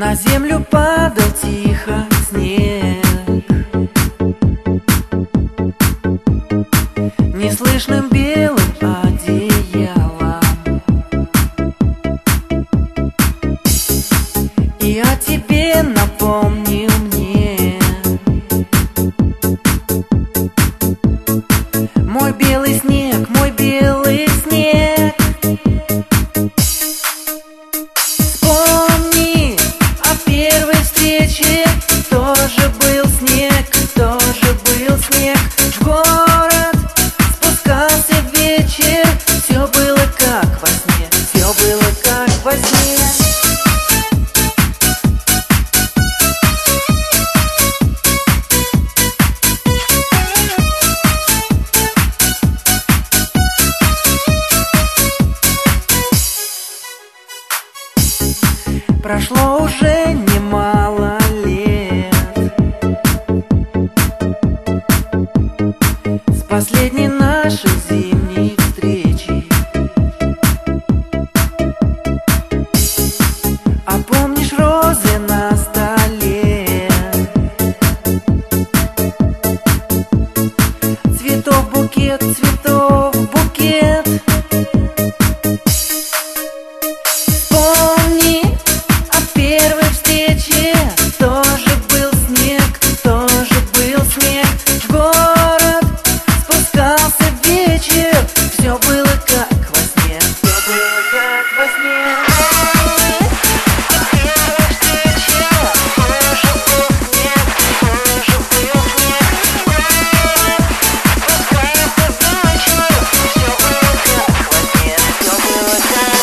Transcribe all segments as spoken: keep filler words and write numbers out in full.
На землю падал тихо снег, неслышным белым одеялом. И о тебе напомнил мне мой белый снег, мой белый снег. Вспомни о первой встрече, тоже был снег, тоже был снег. В город спускался вечер, все было как во сне, все было как во сне. Прошло уже немало лет с последней нашей зимней встречи. А помнишь розы на столе, цветов букет, цветов букет. Первой встрече тоже был снег, тоже был снег. В город спускался вечер, все было как во сне, все было как во сне. Первой встрече тоже был снег, тоже был снег. Спускался вечер, все было как во сне, все было как во сне.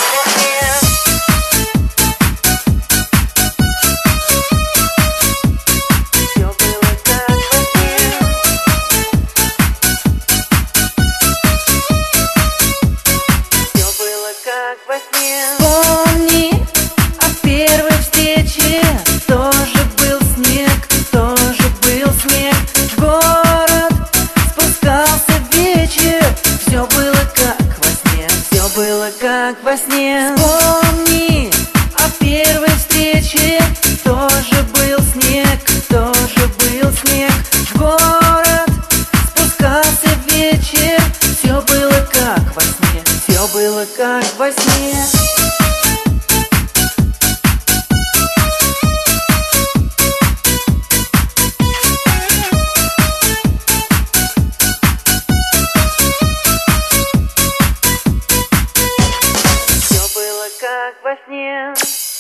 Помни о первой встрече, тоже был снег, тоже был снег. В город спускался вечер, все было как во сне, все было как во сне. Помни о первой встрече, тоже был снег, тоже был снег. В город спускался вечер, все было как во сне, все было как во сне. Все было как во сне.